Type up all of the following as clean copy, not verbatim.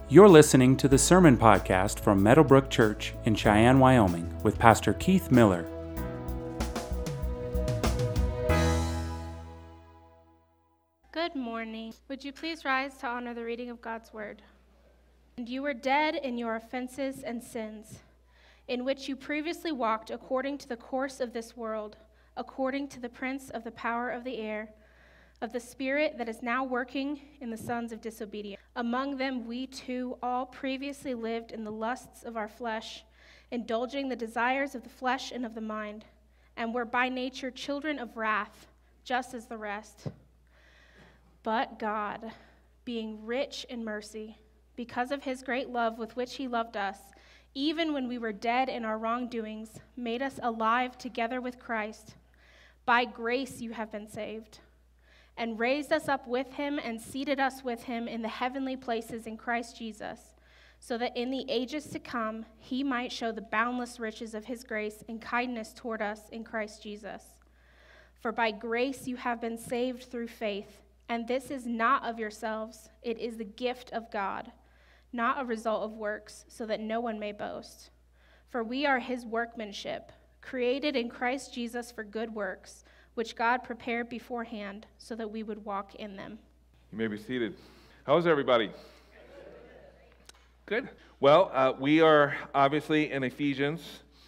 You're listening to the Sermon Podcast from Meadowbrook Church in Cheyenne, Wyoming, with Pastor Keith Miller. Good morning. Would you please rise to honor the reading of God's Word? And you were dead in your offenses and sins, in which you previously walked according to the course of this world, according to the prince of the power of the air, of the spirit that is now working in the sons of disobedience. Among them we too all previously lived in the lusts of our flesh, indulging the desires of the flesh and of the mind, and were by nature children of wrath, just as the rest. But God, being rich in mercy, because of his great love with which he loved us, even when we were dead in our wrongdoings, made us alive together with Christ. By grace you have been saved, and raised us up with him and seated us with him in the heavenly places in Christ Jesus, so that in the ages to come he might show the boundless riches of his grace and kindness toward us in Christ Jesus. For by grace you have been saved through faith, and this is not of yourselves, it is the gift of God, not a result of works, so that no one may boast. For we are his workmanship, created in Christ Jesus for good works, which God prepared beforehand so that we would walk in them. You may be seated. How's everybody? Good. Well, we are obviously in Ephesians,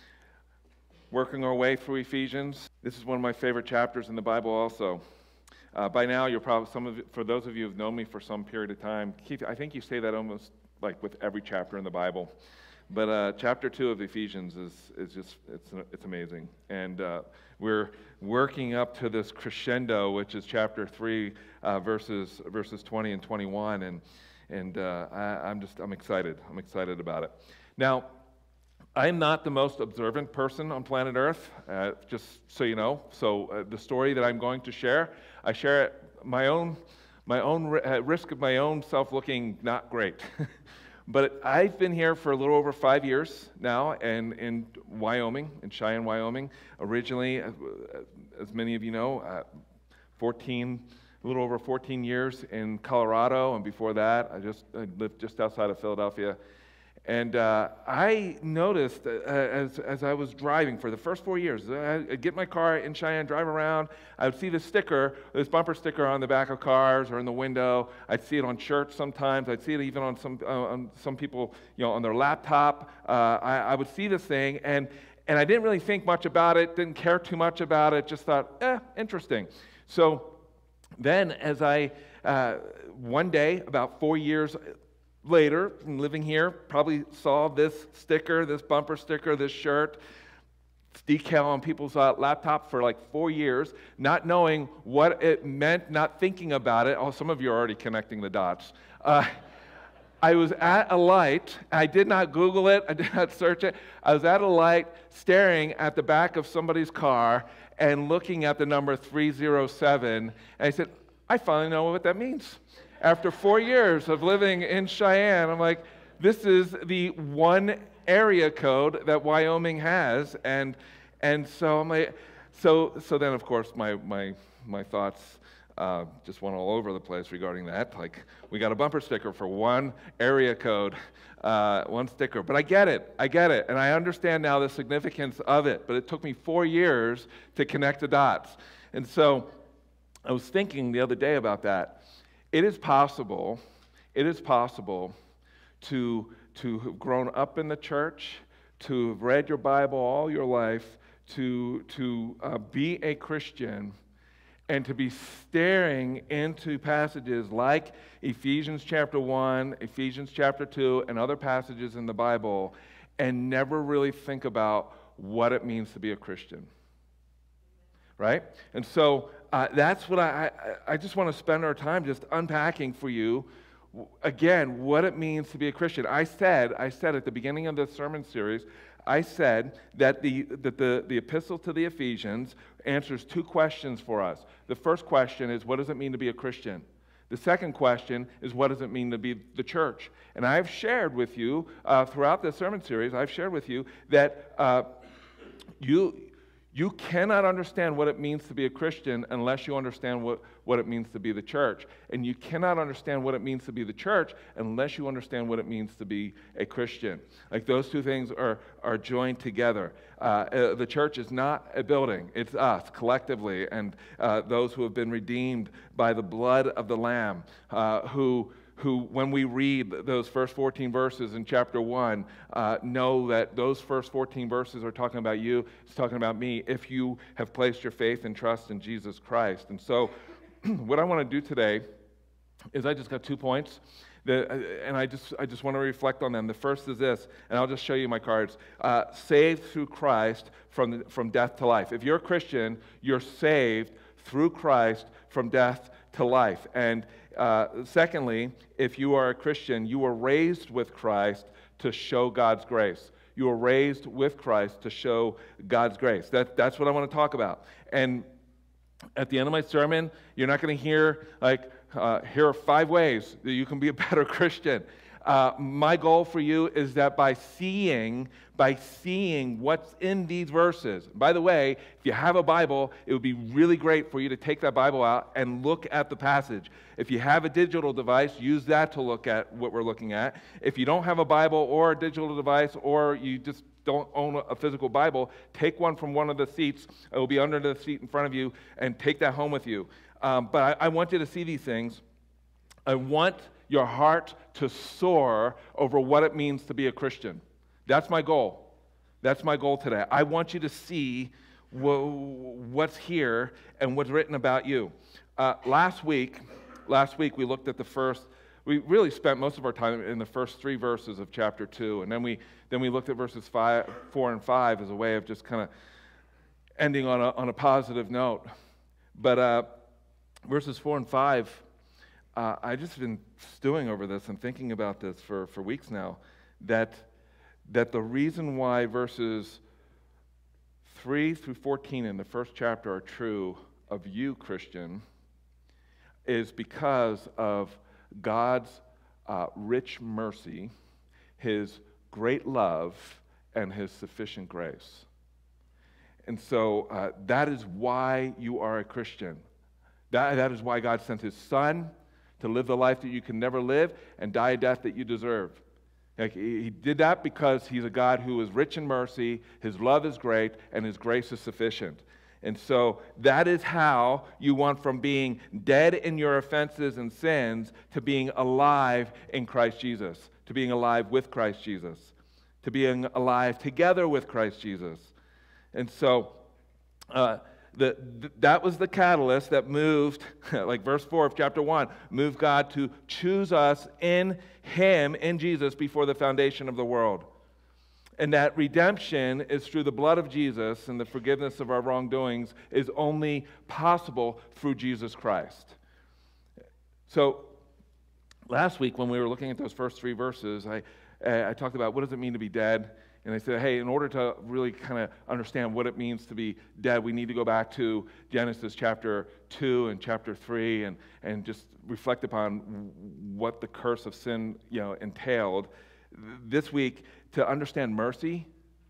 working our way through Ephesians. This is one of my favorite chapters in the Bible also. By now, you're probably, for those of you who've known me for some period of time, Keith, I think you say that almost like with every chapter in the Bible. But chapter 2 of Ephesians is just, it's amazing. And we're working up to this crescendo, which is chapter 3, verses 20 and 21. And I'm excited. I'm excited about it. Now, I'm not the most observant person on planet Earth, just so you know. So the story that I'm going to share, I share at my own risk of my own self looking not great. But I've been here for a little over 5 years now, and in Wyoming, in Cheyenne, Wyoming. Originally, as many of you know, a little over 14 years in Colorado, and before that, I lived just outside of Philadelphia. And I noticed as I was driving for the first 4 years, I'd get my car in Cheyenne, drive around, I would see this bumper sticker on the back of cars or in the window. I'd see it on shirts sometimes. I'd see it even on some people, on their laptop. I would see this thing, and I didn't really think much about it, didn't care too much about it, just thought, interesting. So then as one day, about 4 years later, living here, probably saw this sticker, this bumper sticker, this shirt, decal on people's laptop for like 4 years, not knowing what it meant, not thinking about it. Oh, some of you are already connecting the dots. I was at a light. I did not Google it. I did not search it. I was at a light staring at the back of somebody's car and looking at the number 307. And I said, I finally know what that means. After 4 years of living in Cheyenne, I'm like, this is the one area code that Wyoming has, and so I'm like, so then of course my thoughts just went all over the place regarding that. Like, we got a bumper sticker for one area code, one sticker. But I get it, and I understand now the significance of it. But it took me 4 years to connect the dots, and so I was thinking the other day about that. It is possible to have grown up in the church, to have read your Bible all your life, to be a Christian, and to be staring into passages like Ephesians chapter 1, Ephesians chapter 2, and other passages in the Bible, and never really think about what it means to be a Christian. Right? And so that's what I just want to spend our time just unpacking for you, again, what it means to be a Christian. I said at the beginning of this sermon series, I said that the epistle to the Ephesians answers two questions for us. The first question is, what does it mean to be a Christian? The second question is, what does it mean to be the church? And I've shared with you, throughout this sermon series, I've shared with you that You cannot understand what it means to be a Christian unless you understand what it means to be the church. And you cannot understand what it means to be the church unless you understand what it means to be a Christian. Like, those two things are joined together. The church is not a building. It's us collectively, and those who have been redeemed by the blood of the Lamb, who, when we read those first 14 verses in chapter 1, know that those first 14 verses are talking about you. It's talking about me, if you have placed your faith and trust in Jesus Christ. And so what I want to do today is, I just got 2 points, and I just want to reflect on them. The first is this, and I'll just show you my cards. Saved through Christ from death to life. If you're a Christian, you're saved through Christ from death to life. And secondly, if you are a Christian, you were raised with Christ to show God's grace. You were raised with Christ to show God's grace. That's what I want to talk about. And at the end of my sermon, you're not going to hear, here are 5 ways that you can be a better Christian. My goal for you is that by seeing what's in these verses. By the way, if you have a Bible, it would be really great for you to take that Bible out and look at the passage. If you have a digital device, use that to look at what we're looking at. If you don't have a Bible or a digital device, or you just don't own a physical Bible, take one from one of the seats. It will be under the seat in front of you, and take that home with you. But I want you to see these things. I want your heart to soar over what it means to be a Christian. That's my goal. That's my goal today. I want you to see what's here and what's written about you. Last week we looked at we really spent most of our time in the first 3 verses of chapter 2, and then we looked at verses 4 and 5 as a way of just kind of ending on a positive note. But verses 4 and 5, I've just been stewing over this and thinking about this for weeks now, that the reason why verses 3 through 14 in the first chapter are true of you, Christian, is because of God's rich mercy, His great love, and His sufficient grace. And so that is why you are a Christian. That is why God sent His Son to live the life that you can never live and die a death that you deserve. He did that because He's a God who is rich in mercy, His love is great, and His grace is sufficient. And so that is how you went from being dead in your offenses and sins to being alive in Christ Jesus, to being alive with Christ Jesus, to being alive together with Christ Jesus. And so that was the catalyst that moved, like verse 4 of chapter 1, moved God to choose us in Him, in Jesus, before the foundation of the world. And that redemption is through the blood of Jesus, and the forgiveness of our wrongdoings is only possible through Jesus Christ. So last week when we were looking at those first 3 verses, I talked about what does it mean to be dead. And I said, hey, in order to really kind of understand what it means to be dead, we need to go back to Genesis chapter 2 and chapter 3 and just reflect upon what the curse of sin, entailed. This week, to understand mercy,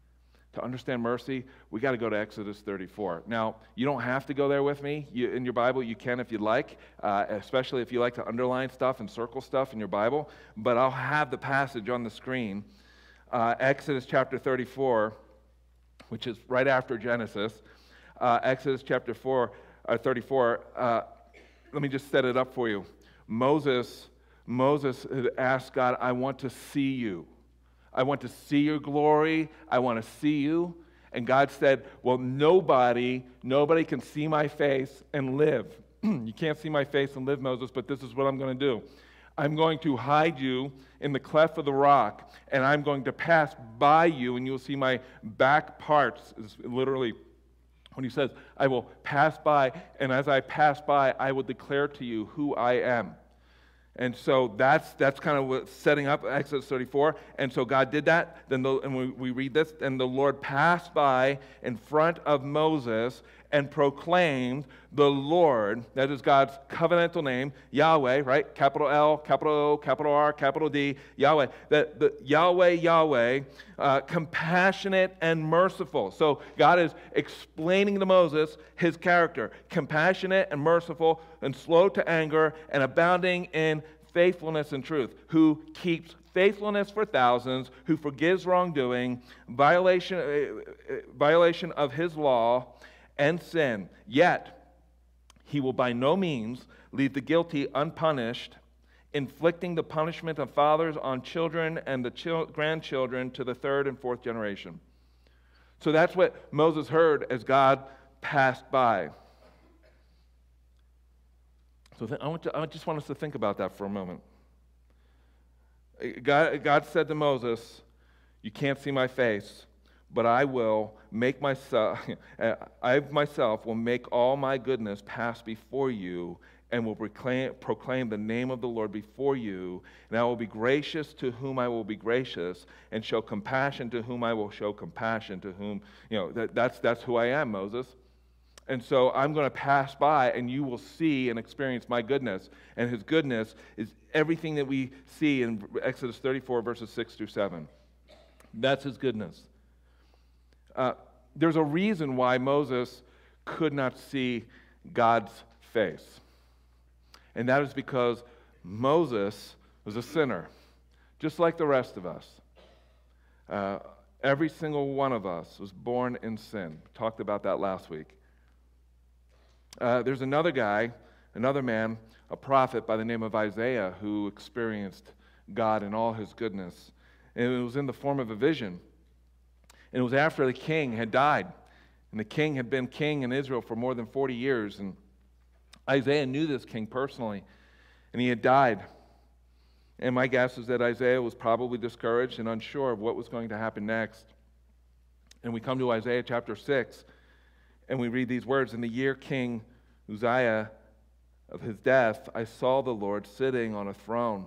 we got to go to Exodus 34. Now, you don't have to go there with me. In your Bible, you can if you'd like, especially if you like to underline stuff and circle stuff in your Bible. But I'll have the passage on the screen. Exodus chapter 34, which is right after Genesis. Exodus chapter 34. Let me just set it up for you. Moses had asked God, I want to see you. I want to see your glory. I want to see you. And God said, well, nobody can see my face and live. You can't see my face and live, Moses, but this is what I'm going to do. I'm going to hide you in the cleft of the rock, and I'm going to pass by you, and you'll see my back parts. Is literally when He says, I will pass by, and as I pass by, I will declare to you who I am. And so that's kind of what's setting up Exodus 34. And so God did that. Then we read this, and the Lord passed by in front of Moses, and proclaimed the Lord, that is God's covenantal name, Yahweh, right? Capital L, capital O, capital R, capital D, Yahweh. The Yahweh, compassionate and merciful. So God is explaining to Moses his character, compassionate and merciful and slow to anger and abounding in faithfulness and truth, who keeps faithfulness for thousands, who forgives wrongdoing, violation of his law and sin. Yet he will by no means leave the guilty unpunished, inflicting the punishment of fathers on children and the grandchildren to the third and fourth generation. So that's what Moses heard as God passed by. So I just want us to think about that for a moment. God said to Moses, "You can't see my face, but I will make myself, I myself will make all my goodness pass before you, and will proclaim the name of the Lord before you, and I will be gracious to whom I will be gracious, and show compassion to whom I will show compassion, to whom," that's who I am, Moses. And so I'm going to pass by, and you will see and experience my goodness. And his goodness is everything that we see in Exodus 34, verses 6 through 7. That's his goodness. There's a reason why Moses could not see God's face. And that is because Moses was a sinner, just like the rest of us. Every single one of us was born in sin. Talked about that last week. There's another man, a prophet by the name of Isaiah, who experienced God in all his goodness. And it was in the form of a vision. And it was after the king had died. And the king had been king in Israel for more than 40 years. And Isaiah knew this king personally. And he had died. And my guess is that Isaiah was probably discouraged and unsure of what was going to happen next. And we come to Isaiah chapter 6. And we read these words, "In the year King Uzziah of his death, I saw the Lord sitting on a throne,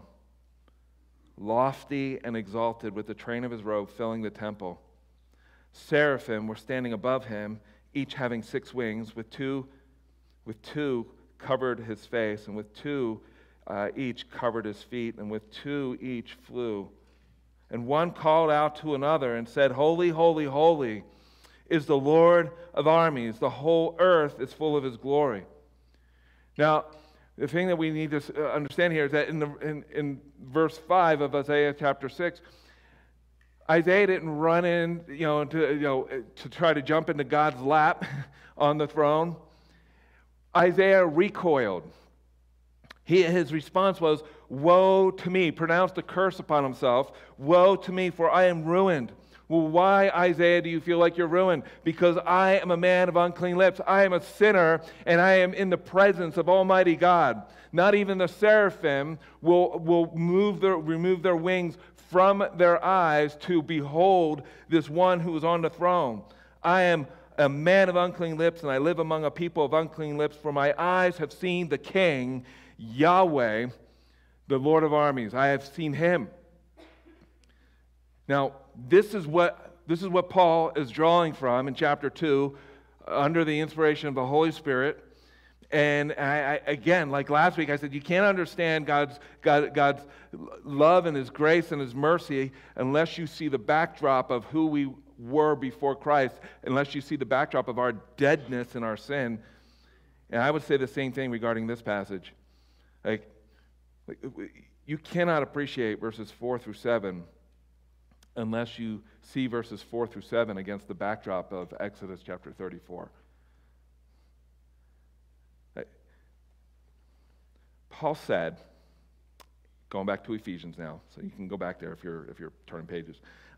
lofty and exalted, with the train of his robe filling the temple. Seraphim were standing above him, each having 6 wings. With two covered his face, and with 2 each covered his feet, and with 2 each flew. And one called out to another and said, 'Holy, holy, holy is the Lord of armies. The whole earth is full of his glory.'" Now, the thing that we need to understand here is that in verse 5 of Isaiah chapter 6, Isaiah didn't run in, to try to jump into God's lap on the throne. Isaiah recoiled. His response was, "Woe to me," pronounced a curse upon himself. "Woe to me, for I am ruined." Well, why, Isaiah, do you feel like you're ruined? "Because I am a man of unclean lips. I am a sinner, and I am in the presence of Almighty God. Not even the seraphim will remove their wings from their eyes to behold this one who is on the throne. I am a man of unclean lips, and I live among a people of unclean lips, for my eyes have seen the King, Yahweh, the Lord of armies. I have seen him." Now, this is what Paul is drawing from in chapter 2 under the inspiration of the Holy Spirit. And again, like last week, I said you can't understand God's love and his grace and his mercy unless you see the backdrop of who we were before Christ, unless you see the backdrop of our deadness and our sin. And I would say the same thing regarding this passage. Like you cannot appreciate verses 4 through 7 unless you see verses 4 through 7 against the backdrop of Exodus chapter 34. Paul said, going back to Ephesians now, so you can go back there if you're turning pages.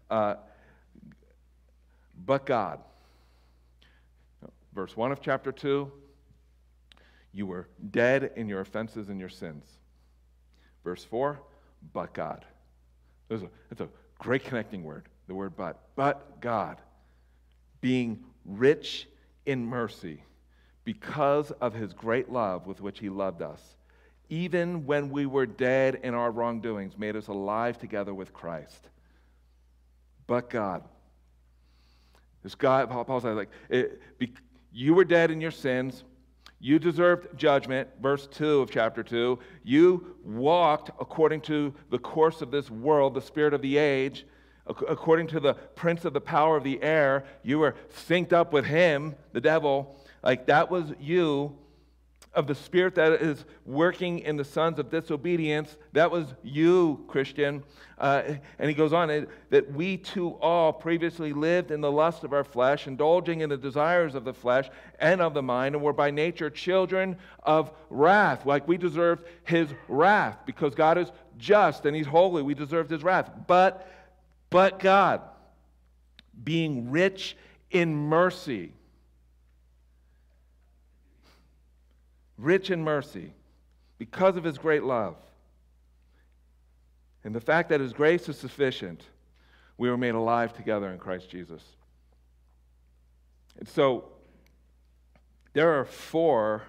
But God, verse 1 of chapter 2, you were dead in your offenses and your sins. Verse 4, but God. It's a great connecting word, the word but. But God, being rich in mercy, because of his great love with which he loved us, even when we were dead in our wrongdoings, made us alive together with Christ. But God. This God, Paul said, You were dead in your sins. You deserved judgment, verse 2 of chapter 2. You walked according to the course of this world, the spirit of the age, according to the prince of the power of the air. You were synced up with him, the devil. Like that was you, of the spirit that is working in the sons of disobedience. That was you, Christian. And he goes on, that we too all previously lived in the lust of our flesh, indulging in the desires of the flesh and of the mind, and were by nature children of wrath. Like we deserved his wrath, because God is just and he's holy. We deserved his wrath. But God, being rich in mercy, because of his great love, and the fact that his grace is sufficient, we were made alive together in Christ Jesus. And so, there are four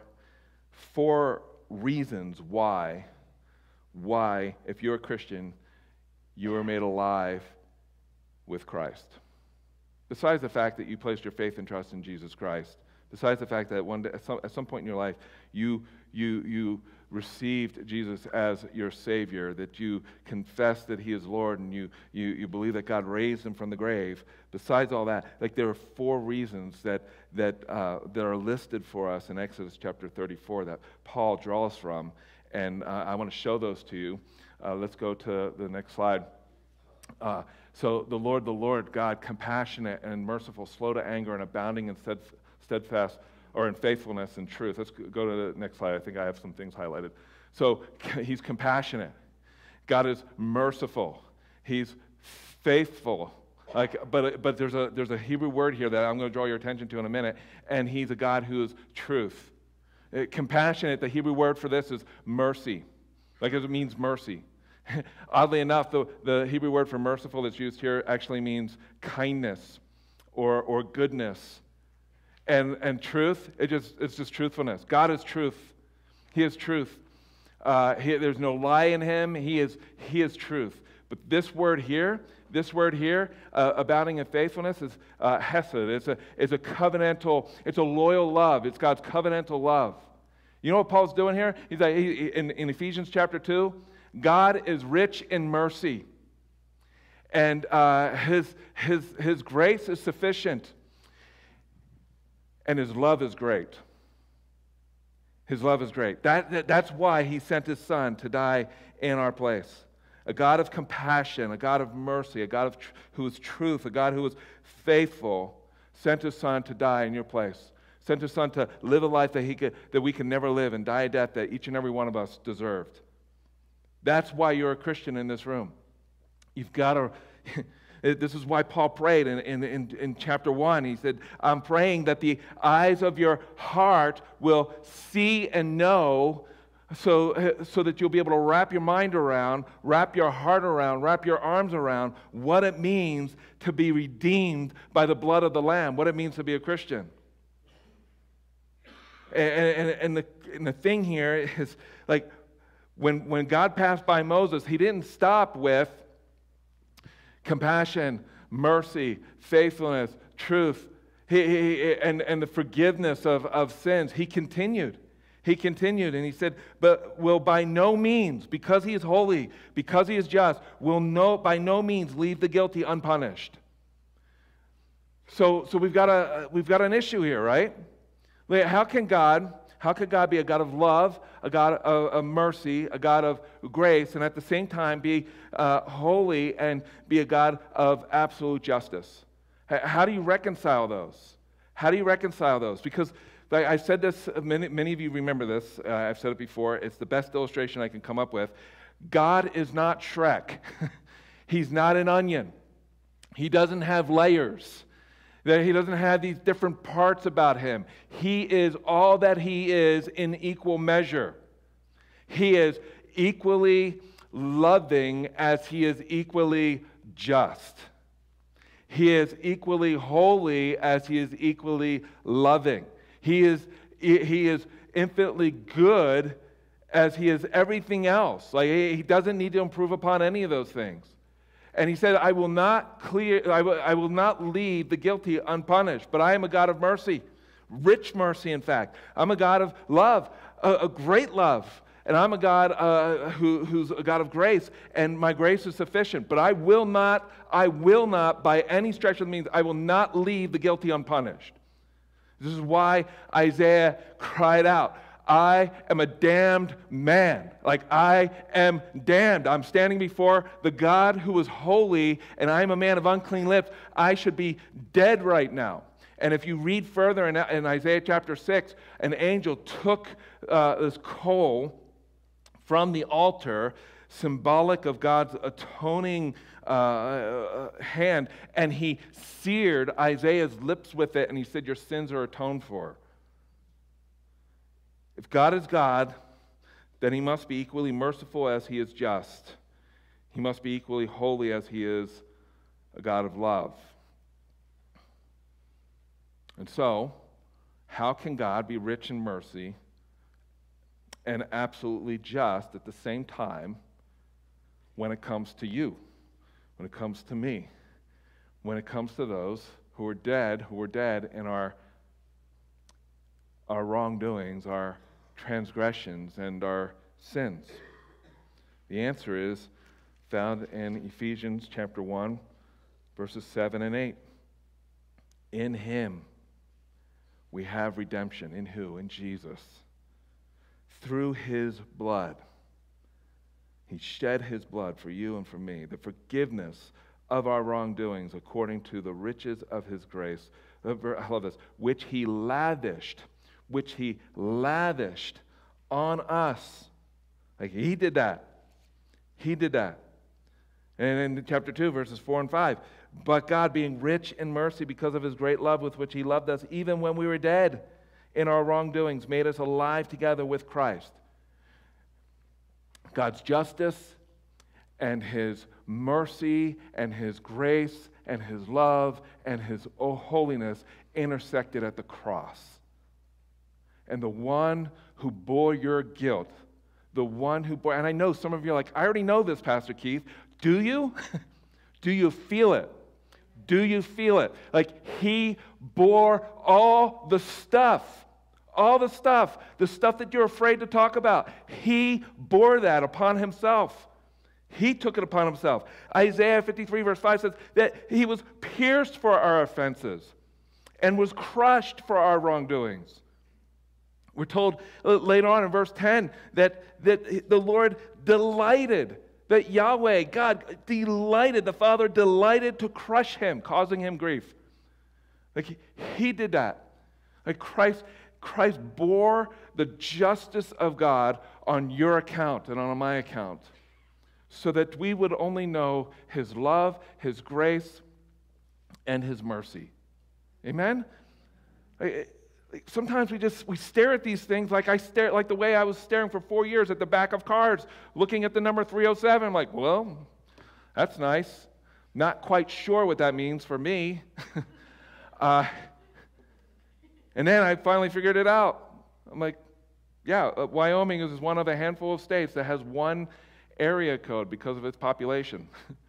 reasons why, if you're a Christian, you were made alive with Christ. Besides the fact that you placed your faith and trust in Jesus Christ, besides the fact that one day, at some point in your life, you received Jesus as your Savior, that you confess that he is Lord, and you believe that God raised him from the grave. Besides all that, like there are four reasons that are listed for us in Exodus chapter 34 that Paul draws from, and I want to show those to you. Let's go to the next slide. So the Lord God, compassionate and merciful, slow to anger, and abounding in steadfast, or in faithfulness and truth. Let's go to the next slide. I think I have some things highlighted. So he's compassionate. God is merciful. He's faithful. But there's a Hebrew word here that I'm going to draw your attention to in a minute, and he's a God who is truth. Compassionate, the Hebrew word for this is mercy. It means mercy. Oddly enough, the Hebrew word for merciful that's used here actually means kindness or goodness. And truth, it's just truthfulness. God is truth. He is truth. There's no lie in him. He is truth. But this word here, abounding in faithfulness, is hesed. It's a covenantal, it's a loyal love. It's God's covenantal love. You know what Paul's doing here? He's like, in Ephesians chapter 2, God is rich in mercy, and his grace is sufficient. And his love is great. His love is great. That's why he sent his son to die in our place. A God of compassion, a God of mercy, a God who is truth, a God who is faithful, sent his son to die in your place. Sent his son to live a life that we can never live, and die a death that each and every one of us deserved. That's why you're a Christian in this room. You've got to... This is why Paul prayed in chapter 1. He said, I'm praying that the eyes of your heart will see and know, so that you'll be able to wrap your mind around, wrap your heart around, wrap your arms around what it means to be redeemed by the blood of the Lamb, what it means to be a Christian. And the thing here is, like, when God passed by Moses, he didn't stop with compassion, mercy, faithfulness, truth, and the forgiveness of sins. He continued. And he said, but will by no means, because he is holy, because he is just, will by no means leave the guilty unpunished. So we've got an issue here, right? How can God be a God of love, a God of mercy, a God of grace, and at the same time be holy and be a God of absolute justice? How do you reconcile those? Because I said this, many of you remember this, I've said it before, it's the best illustration I can come up with. God is not Shrek. He's not an onion. He doesn't have layers. That he doesn't have these different parts about him. He is all that he is in equal measure. He is equally loving as he is equally just. He is equally holy as he is equally loving. He is infinitely good as he is everything else. Like, he doesn't need to improve upon any of those things. And he said, I will not leave the guilty unpunished, but I am a God of mercy. Rich mercy, in fact. I'm a God of love, a great love. And I'm a God who's a God of grace, and my grace is sufficient. But I will not, by any stretch of the means, I will not leave the guilty unpunished. This is why Isaiah cried out, I am a damned man. Like, I am damned. I'm standing before the God who is holy, and I am a man of unclean lips. I should be dead right now. And if you read further in Isaiah chapter 6, an angel took this coal from the altar, symbolic of God's atoning hand, and he seared Isaiah's lips with it, and he said, your sins are atoned for. If God is God, then he must be equally merciful as he is just. He must be equally holy as he is a God of love. And so, how can God be rich in mercy and absolutely just at the same time when it comes to you, when it comes to me, when it comes to those who are dead in our wrongdoings, our transgressions, and our sins? The answer is found in Ephesians chapter 1, verses 7 and 8. In him we have redemption. In who? In Jesus. Through his blood. He shed his blood for you and for me, the forgiveness of our wrongdoings according to the riches of his grace. I love this. Which he lavished on us. Like, he did that. He did that. And in chapter 2, verses 4 and 5, but God, being rich in mercy because of his great love with which he loved us, even when we were dead in our wrongdoings, made us alive together with Christ. God's justice and his mercy and his grace and his love and his holiness intersected at the cross. And the one who bore your guilt, the one who bore, and I know some of you are like, I already know this, Pastor Keith. Do you? Do you feel it? Do you feel it? Like, he bore all the stuff that you're afraid to talk about. He bore that upon himself. He took it upon himself. Isaiah 53 verse 5 says that he was pierced for our offenses and was crushed for our wrongdoings. We're told later on in verse 10 that the Lord delighted, that Yahweh, God, delighted, the Father delighted to crush him, causing him grief. Like, he did that. Like, Christ bore the justice of God on your account and on my account, so that we would only know his love, his grace, and his mercy. Amen? Sometimes we stare at these things like the way I was staring for 4 years at the back of cars, looking at the number 307. I'm like, well, that's nice. Not quite sure what that means for me. And then I finally figured it out. I'm like, yeah, Wyoming is one of a handful of states that has one area code because of its population.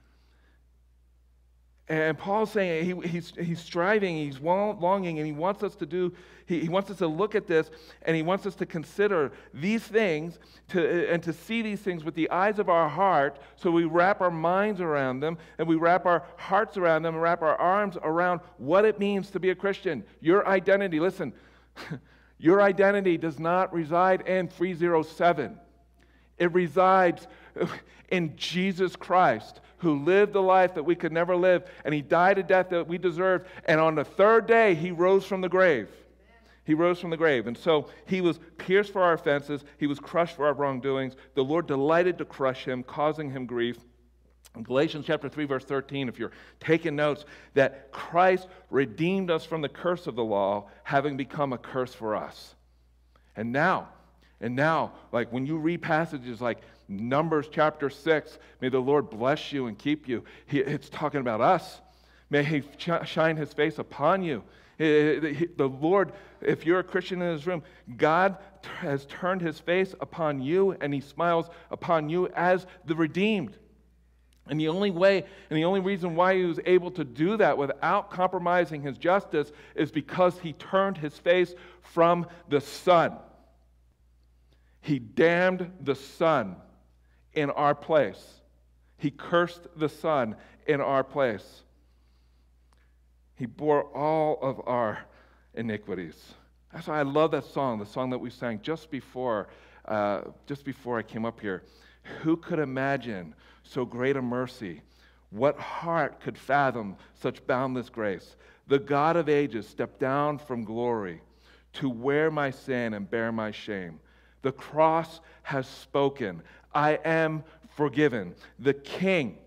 And Paul's saying he's striving, he's longing, and he wants us to look at this, and he wants us to consider these things and to see these things with the eyes of our heart, so we wrap our minds around them, and we wrap our hearts around them, and wrap our arms around what it means to be a Christian. Your identity, listen, your identity does not reside in 307. It resides in Jesus Christ, who lived the life that we could never live, and he died a death that we deserved, and on the third day, he rose from the grave. He rose from the grave, and so he was pierced for our offenses, he was crushed for our wrongdoings. The Lord delighted to crush him, causing him grief. In Galatians chapter 3, verse 13, if you're taking notes, that Christ redeemed us from the curse of the law, having become a curse for us. And now, like when you read passages like Numbers chapter 6, may the Lord bless you and keep you. It's talking about us. May he shine his face upon you. The Lord, if you're a Christian in this room, God has turned his face upon you, and he smiles upon you as the redeemed. And the only way, and the only reason why he was able to do that without compromising his justice is because he turned his face from the Son. He damned the Son in our place. He cursed the Son in our place. He bore all of our iniquities. That's why I love that song, the song that we sang just before I came up here. Who could imagine so great a mercy? What heart could fathom such boundless grace? The God of ages stepped down from glory to wear my sin and bear my shame. The cross has spoken. I am forgiven. The King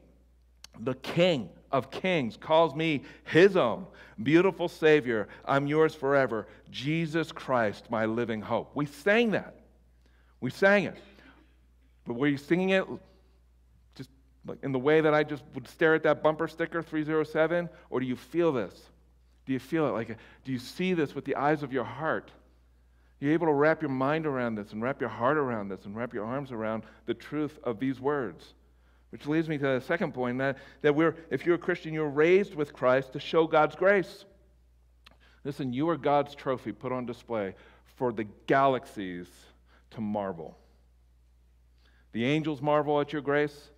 of Kings calls me his own. Beautiful Savior, I'm yours forever. Jesus Christ, my living hope. We sang that. We sang it. But were you singing it just like in the way that I just would stare at that bumper sticker, 307? Or do you feel this? Do you feel it? Like, do you see this with the eyes of your heart? Are you able to wrap your mind around this and wrap your heart around this and wrap your arms around the truth of these words? Which leads me to the second point, that if you're a Christian, you're raised with Christ to show God's grace. Listen, you are God's trophy put on display for the galaxies to marvel. The angels marvel at your grace.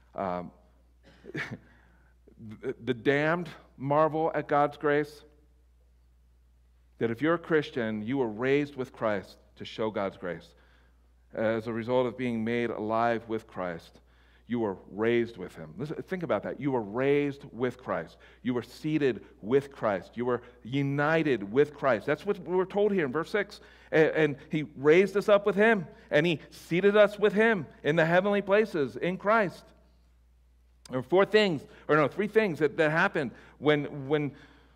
The damned marvel at God's grace. That if you're a Christian, you were raised with Christ to show God's grace. As a result of being made alive with Christ, you were raised with him. Listen, think about that. You were raised with Christ. You were seated with Christ. You were united with Christ. That's what we're told here in verse 6. And he raised us up with him, and he seated us with him in the heavenly places in Christ. There were three things that happened when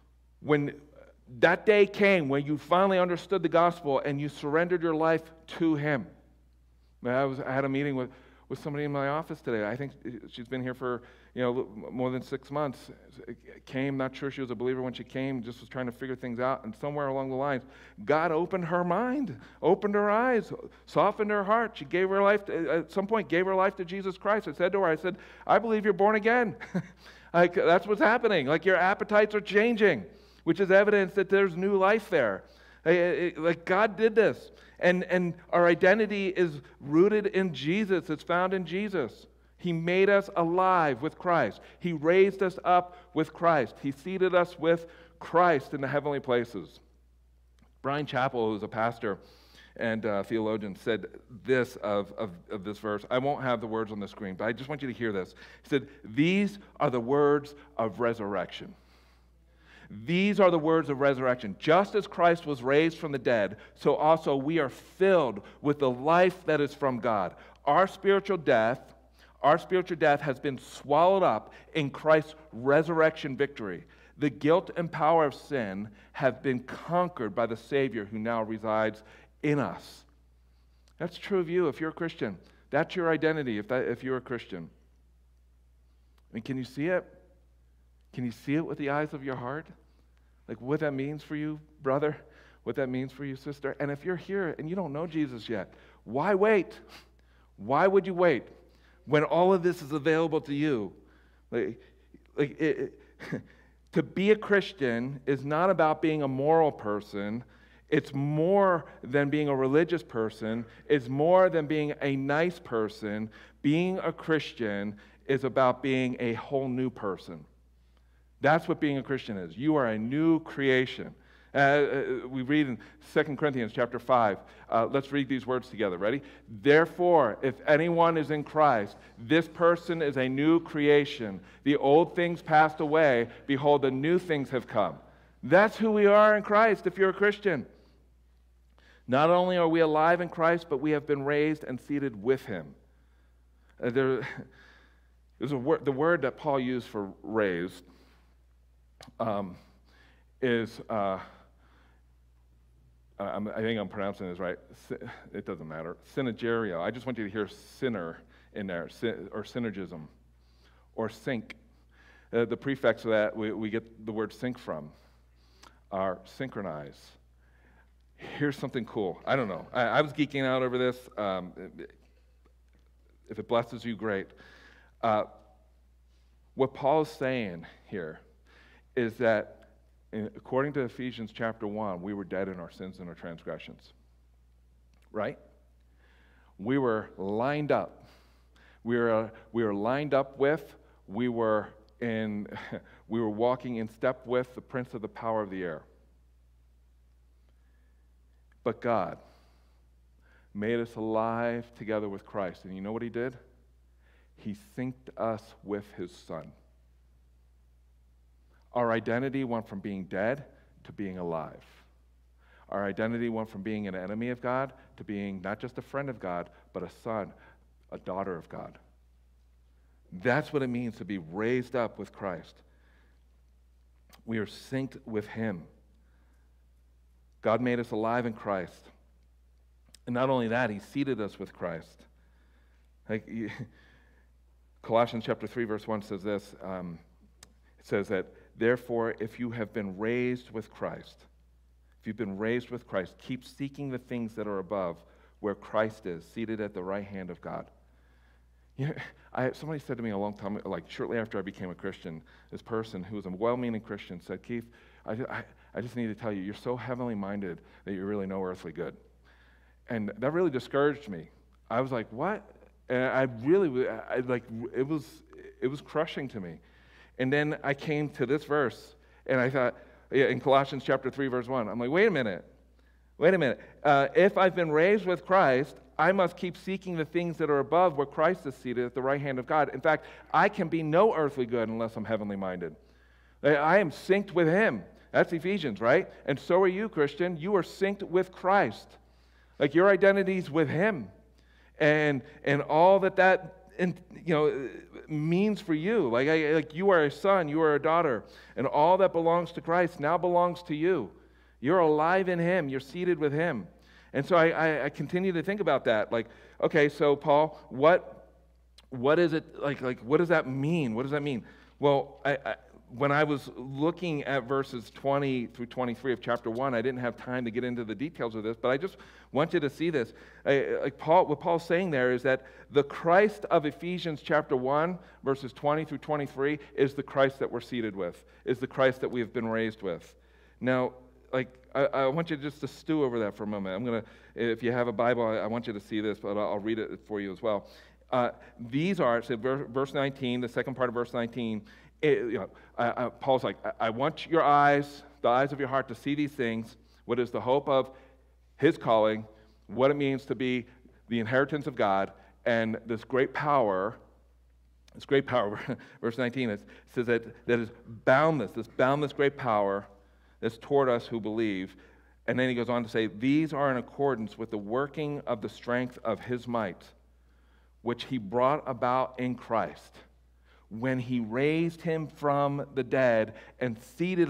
that day came, when you finally understood the gospel and you surrendered your life to him. I had a meeting with somebody in my office today. I think she's been here for more than 6 months. Came, not sure she was a believer when she came, just was trying to figure things out. And somewhere along the lines, God opened her mind, opened her eyes, softened her heart. She gave her life, at some point, gave her life to Jesus Christ. I said to her, I believe you're born again. That's what's happening. Like your appetites are changing, which is evidence that there's new life there. Like God did this. And our identity is rooted in Jesus. It's found in Jesus. He made us alive with Christ. He raised us up with Christ. He seated us with Christ in the heavenly places. Brian Chappell, who's a pastor and theologian, said this of this verse. I won't have the words on the screen, but I just want you to hear this. He said, "These are the words of resurrection." These are the words of resurrection. Just as Christ was raised from the dead, so also we are filled with the life that is from God. Our spiritual death has been swallowed up in Christ's resurrection victory. The guilt and power of sin have been conquered by the Savior who now resides in us. That's true of you if you're a Christian. That's your identity if you're a Christian. And can you see it? Can you see it with the eyes of your heart? Like what that means for you, brother? What that means for you, sister? And if you're here and you don't know Jesus yet, why wait? Why would you wait when all of this is available to you? To be a Christian is not about being a moral person. It's more than being a religious person. It's more than being a nice person. Being a Christian is about being a whole new person. That's what being a Christian is. You are a new creation. We read in 2 Corinthians chapter 5. Let's read these words together. Ready? Therefore, if anyone is in Christ, this person is a new creation. The old things passed away. Behold, the new things have come. That's who we are in Christ if you're a Christian. Not only are we alive in Christ, but we have been raised and seated with him. There's the word that Paul used for raised is, I think I'm pronouncing this right. It doesn't matter. Synergerio. I just want you to hear sinner in there, or synergism, or sync. The prefix of that we get the word sync from, are synchronize. Here's something cool. I don't know. I was geeking out over this. If it blesses you, great. What Paul is saying here is that, according to Ephesians chapter 1, we were dead in our sins and our transgressions. Right? We were lined up. We were lined up with, we were walking in step with the prince of the power of the air. But God made us alive together with Christ. And you know what he did? He synced us with his Son. Our identity went from being dead to being alive. Our identity went from being an enemy of God to being not just a friend of God, but a son, a daughter of God. That's what it means to be raised up with Christ. We are synced with him. God made us alive in Christ. And not only that, he seated us with Christ. Colossians chapter 3, verse 1 says this. It says that, therefore, if you have been raised with Christ, if you've been raised with Christ, keep seeking the things that are above, where Christ is, seated at the right hand of God. You know, somebody said to me a long time, like shortly after I became a Christian, this person who was a well-meaning Christian said, Keith, I just need to tell you, you're so heavenly minded that you're really no earthly good. And that really discouraged me. I was like, what? And it was crushing to me. And then I came to this verse, and I thought, in Colossians chapter 3, verse 1, I'm like, wait a minute. If I've been raised with Christ, I must keep seeking the things that are above, where Christ is seated at the right hand of God. In fact, I can be no earthly good unless I'm heavenly minded. I am synced with him. That's Ephesians, right? And so are you, Christian. You are synced with Christ. Like, your identity's with him. And all that means for you. Like you are a son, you are a daughter. And all that belongs to Christ now belongs to you. You're alive in him. You're seated with him. And so I continue to think about that. Like, okay, so Paul, what is it, like what does that mean? What does that mean? Well, when I was looking at verses 20 through 23 of chapter 1, I didn't have time to get into the details of this, but I just want you to see this. What Paul's saying there is that the Christ of Ephesians chapter 1, verses 20 through 23, is the Christ that we're seated with, is the Christ that we have been raised with. Now, I want you just to stew over that for a moment. If you have a Bible, I want you to see this, but I'll read it for you as well. These are, so verse 19, the second part of verse 19, Paul's like, I want your eyes, the eyes of your heart, to see these things. What is the hope of his calling, what it means to be the inheritance of God, and this great power, verse 19, it says that is boundless, this boundless great power that's toward us who believe. And then he goes on to say, these are in accordance with the working of the strength of his might, which he brought about in Christ, when he raised him from the dead and seated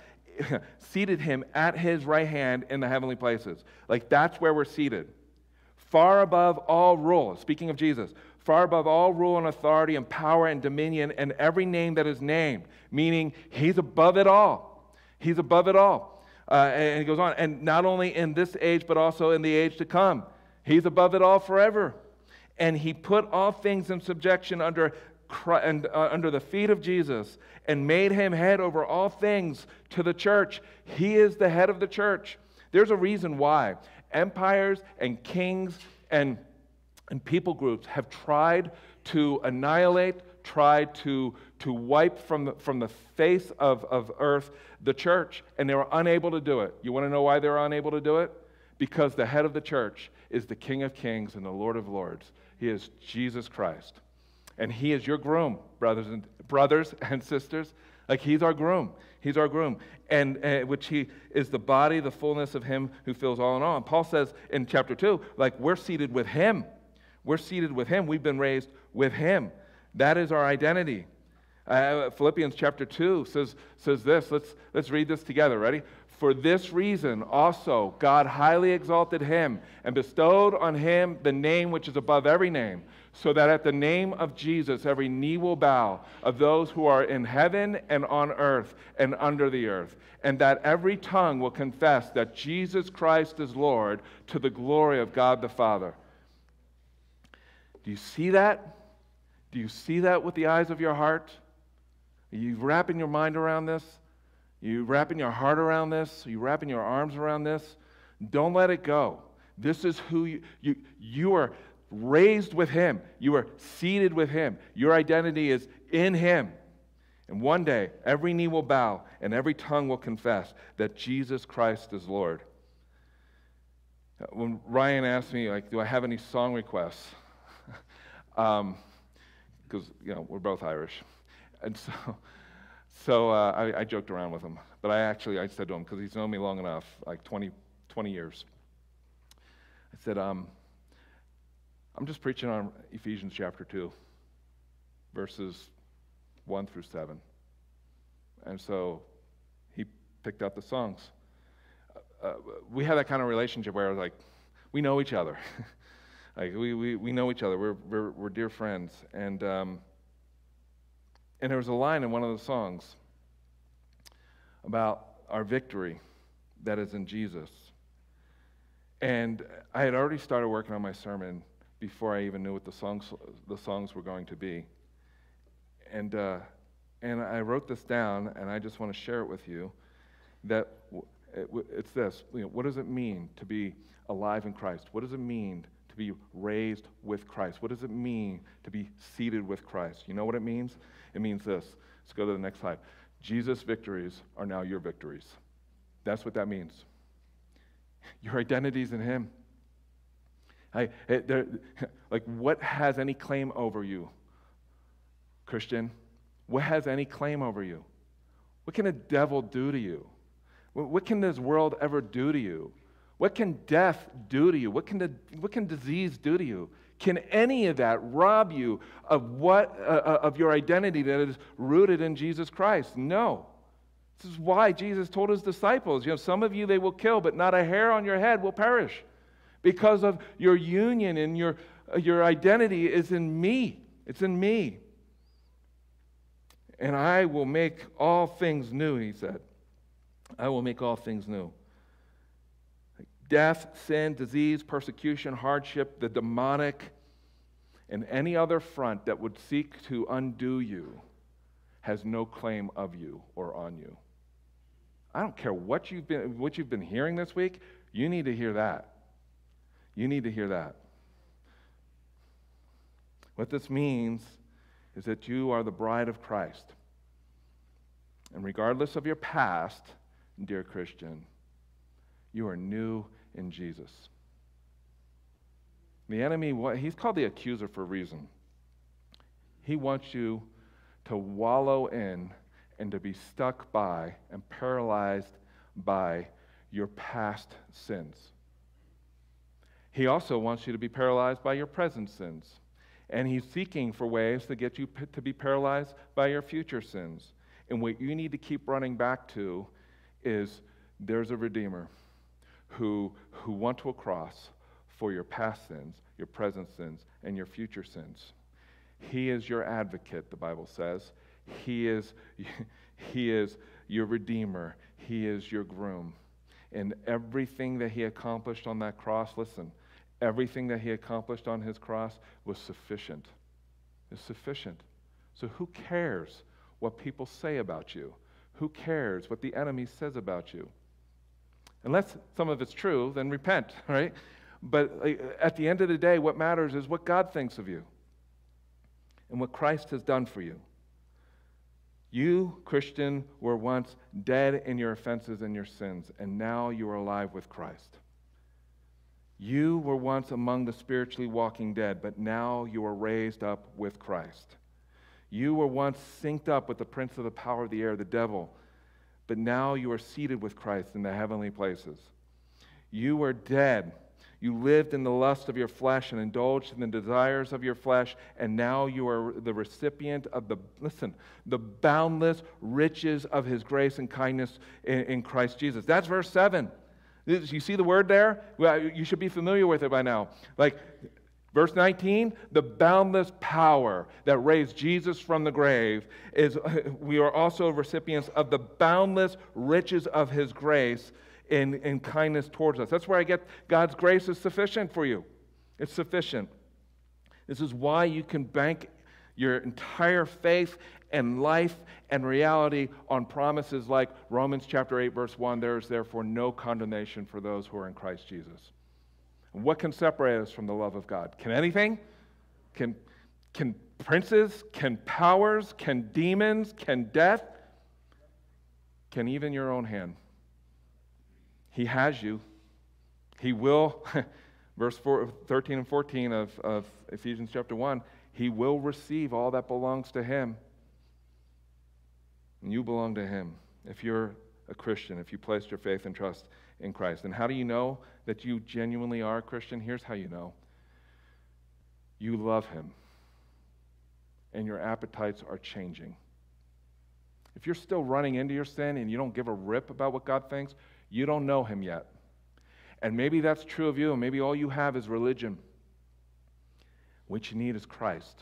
him at his right hand in the heavenly places. Like, that's where we're seated. Far above all rule, speaking of Jesus, far above all rule and authority and power and dominion and every name that is named, meaning he's above it all. He's above it all. And he goes on, and not only in this age, but also in the age to come. He's above it all forever. And he put all things in subjection under the feet of Jesus and made him head over all things to the church. He is the head of the church. There's a reason why empires and kings and people groups have tried to annihilate, tried to wipe from the face of earth the church, and they were unable to do it. You want to know why they were unable to do it? Because the head of the church is the King of Kings and the Lord of Lords. He is Jesus Christ. And he is your groom, brothers and sisters. Like, he's our groom. He's our groom. And which he is the body, the fullness of him who fills all in all. And Paul says in chapter 2, like, we're seated with him. We're seated with him. We've been raised with him. That is our identity. Philippians chapter 2 says this. Let's read this together. Ready? For this reason also God highly exalted him and bestowed on him the name which is above every name, so that at the name of Jesus every knee will bow, of those who are in heaven and on earth and under the earth, and that every tongue will confess that Jesus Christ is Lord, to the glory of God the Father. Do you see that? Do you see that with the eyes of your heart? Are you wrapping your mind around this? Are you wrapping your heart around this? Are you wrapping your arms around this? Don't let it go. This is who you are raised with Him. You are seated with Him. Your identity is in Him. And one day, every knee will bow and every tongue will confess that Jesus Christ is Lord. When Ryan asked me, like, do I have any song requests? Because, we're both Irish. And so I joked around with him. But I said to him, because he's known me long enough, like 20 years. I said, I'm just preaching on Ephesians chapter 2, verses 1 through 7. And so he picked out the songs. We have that kind of relationship where, like, we know each other. Like, we know each other. We're dear friends. And there was a line in one of the songs about our victory that is in Jesus. And I had already started working on my sermon before I even knew what the songs were going to be. And I wrote this down, and I just want to share it with you, that it's this. What does it mean to be alive in Christ? What does it mean to be raised with Christ? What does it mean to be seated with Christ? You know what it means? It means this. Let's go to the next slide. Jesus' victories are now your victories. That's what that means. Your identity's in Him. What has any claim over you, Christian? What has any claim over you? What can a devil do to you? What can this world ever do to you? What can death do to you? What can disease do to you? Can any of that rob you of your identity that is rooted in Jesus Christ? No. This is why Jesus told His disciples, some of you they will kill, but not a hair on your head will perish, because of your union and your identity is in me. It's in me. And I will make all things new, He said. I will make all things new. Death, sin, disease, persecution, hardship, the demonic, and any other front that would seek to undo you has no claim of you or on you. I don't care what you've been hearing this week. You need to hear that. You need to hear that. What this means is that you are the bride of Christ. And regardless of your past, dear Christian, you are new in Jesus. The enemy, he's called the accuser for a reason. He wants you to wallow in and to be stuck by and paralyzed by your past sins. He also wants you to be paralyzed by your present sins. And he's seeking for ways to get you to be paralyzed by your future sins. And what you need to keep running back to is there's a Redeemer who went to a cross for your past sins, your present sins, and your future sins. He is your advocate, the Bible says. He is your Redeemer. He is your groom. And everything that He accomplished on that cross, listen, everything that He accomplished on His cross was sufficient. It's sufficient. So who cares what people say about you? Who cares what the enemy says about you? Unless some of it's true, then repent, right? But at the end of the day, what matters is what God thinks of you and what Christ has done for you. You, Christian, were once dead in your offenses and your sins, and now you are alive with Christ. You were once among the spiritually walking dead, but now you are raised up with Christ. You were once synced up with the prince of the power of the air, the devil, but now you are seated with Christ in the heavenly places. You were dead. You lived in the lust of your flesh and indulged in the desires of your flesh, and now you are the recipient of the boundless riches of His grace and kindness in Christ Jesus. That's verse 7. You see the word there? Well, you should be familiar with it by now. Like, verse 19, the boundless power that raised Jesus from the grave is, we are also recipients of the boundless riches of His grace in kindness towards us. That's where I get God's grace is sufficient for you. It's sufficient. This is why you can bank your entire faith and life and reality on promises like Romans chapter 8, verse 1, there is therefore no condemnation for those who are in Christ Jesus. What can separate us from the love of God? Can anything? Can princes? Can powers? Can demons? Can death? Can even your own hand? He has you. He will, verse 13 and 14 of Ephesians chapter 1, He will receive all that belongs to Him. And you belong to Him if you're a Christian, if you placed your faith and trust in Christ. And how do you know that you genuinely are a Christian? Here's how you know. You love Him, and your appetites are changing. If you're still running into your sin and you don't give a rip about what God thinks, you don't know Him yet. And maybe that's true of you, and maybe all you have is religion. What you need is Christ.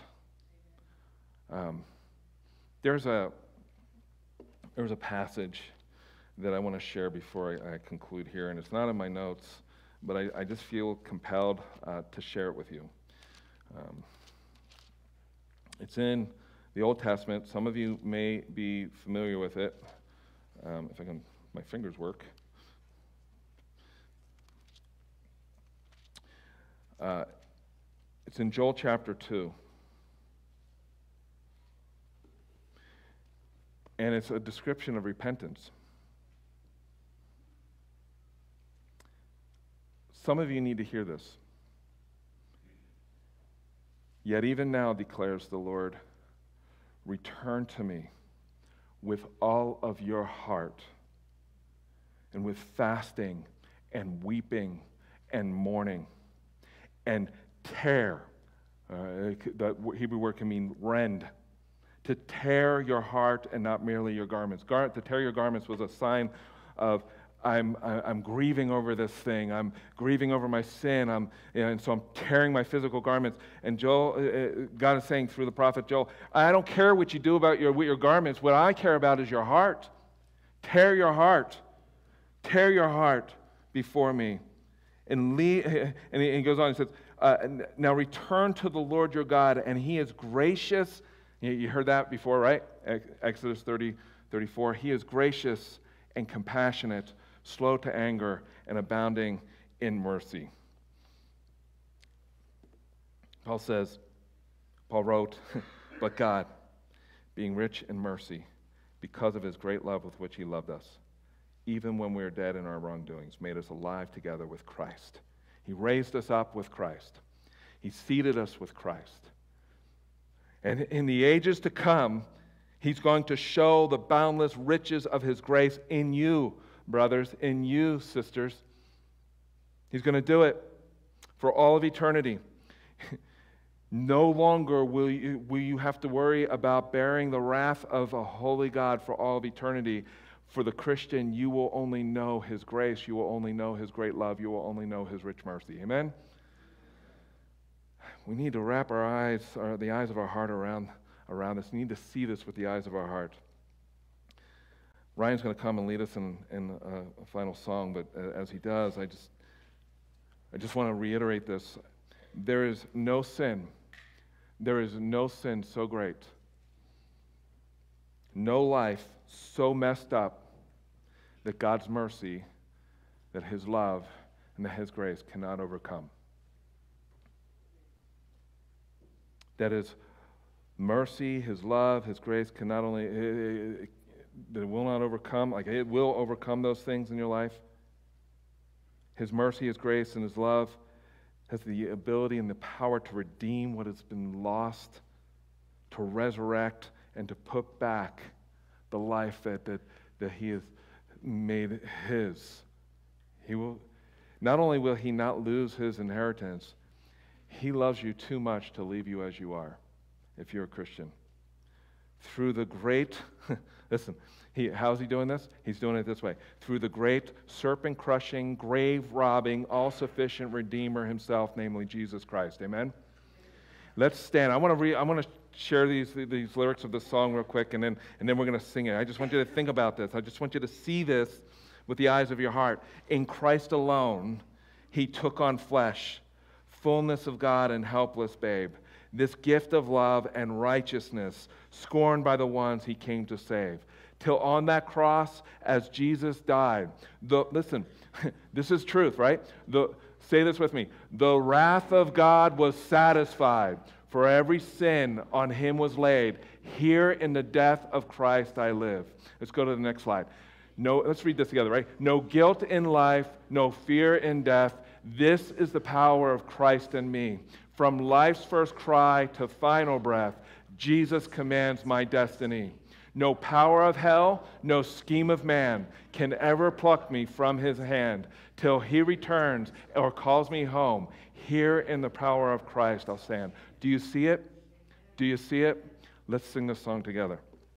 There's a passage that I want to share before I conclude here, and it's not in my notes, but I just feel compelled to share it with you. It's in the Old Testament. Some of you may be familiar with it. If I can, my fingers work. It's in Joel chapter 2. And it's a description of repentance. Some of you need to hear this. Yet even now, declares the Lord, return to me with all of your heart, and with fasting and weeping and mourning, and tear. The Hebrew word can mean rend. To tear your heart and not merely your garments. To tear your garments was a sign of I'm grieving over this thing. I'm grieving over my sin. And so I'm tearing my physical garments. And God is saying through the prophet Joel, I don't care what you do about your garments. What I care about is your heart. Tear your heart. Tear your heart before me. And he goes on and says, now return to the Lord your God, and He is gracious. You heard that before, right? Exodus 30:34. He is gracious and compassionate, slow to anger, and abounding in mercy. Paul wrote, but God, being rich in mercy, because of His great love with which He loved us, even when we were dead in our wrongdoings, made us alive together with Christ. He raised us up with Christ. He seated us with Christ. And in the ages to come, He's going to show the boundless riches of His grace in you, brothers, in you, sisters. He's going to do it for all of eternity. No longer will you have to worry about bearing the wrath of a holy God for all of eternity. For the Christian, you will only know His grace. You will only know His great love. You will only know His rich mercy. Amen? We need to wrap our eyes, or the eyes of our heart around this. We need to see this with the eyes of our heart. Ryan's going to come and lead us in a final song, but as he does, I just want to reiterate this. There is no sin so great, no life so messed up, that God's mercy, that His love, and that His grace cannot overcome. That His mercy, His love, His grace can not only, that it will not overcome, like it will overcome those things in your life. His mercy, His grace, and His love has the ability and the power to redeem what has been lost, to resurrect, and to put back the life that He has made His. He will, not only will He not lose His inheritance, He loves you too much to leave you as you are, if you're a Christian. Through the great, listen, how's He doing this? He's doing it this way. Through the great serpent-crushing, grave-robbing, all-sufficient Redeemer Himself, namely Jesus Christ. Amen? Let's stand. I want to share these lyrics of the song real quick, and then we're going to sing it. I just want you to think about this. I just want you to see this with the eyes of your heart. In Christ alone, He took on flesh, fullness of God and helpless babe. this gift of love and righteousness, scorned by the ones he came to save. Till on that cross, as Jesus died, listen, this is truth, right? Say this with me. The wrath of God was satisfied, for every sin on him was laid. Here in the death of Christ I live. Let's go to the next slide. Let's read this together, right? No guilt in life, no fear in death. This is the power of Christ in me. From life's first cry to final breath, Jesus commands my destiny. No power of hell, no scheme of man can ever pluck me from his hand till he returns or calls me home. Here in the power of Christ I'll stand. Do you see it? Do you see it? Let's sing this song together.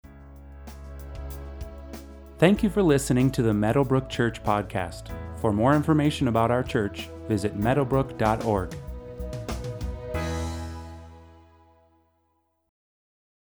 Thank you for listening to the Meadowbrook Church podcast. For more information about our church, visit meadowbrook.org.